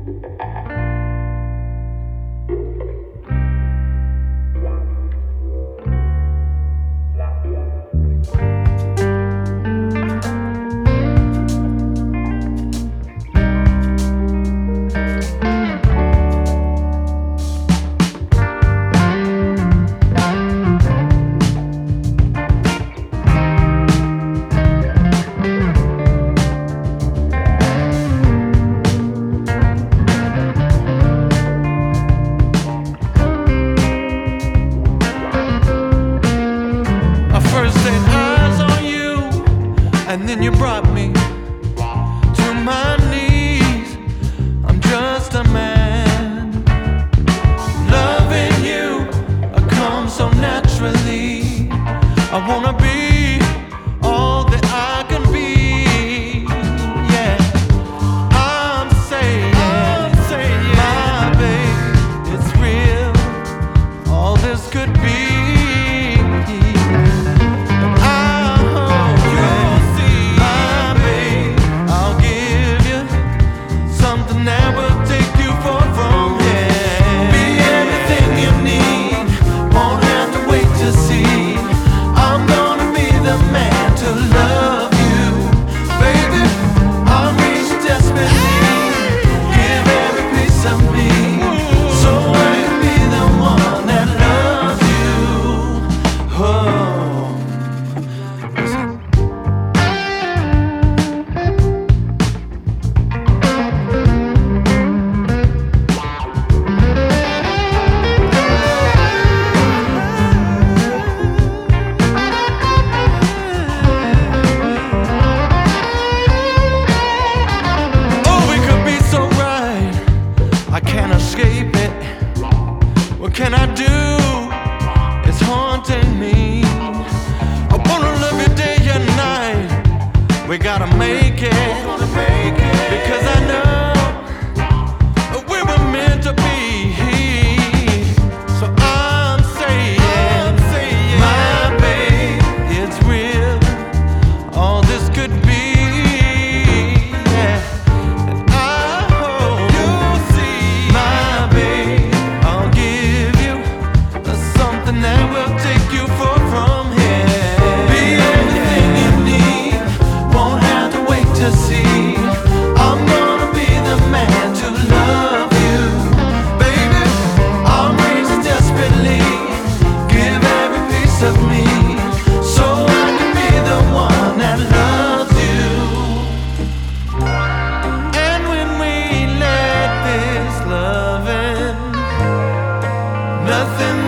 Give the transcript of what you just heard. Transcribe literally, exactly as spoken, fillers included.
And then you brought me to my knees. I'm just a man. Loving you comes so naturally. I wanna be all that I can be. Yeah, I'm saying, I'm saying, my babe, it's real. All this could be. I can't escape it. What can I do? It's haunting me. I wanna love you day and night. We gotta make it, because I know we were meant to be. So I'm saying, my babe, it's real. All this could be. Nothing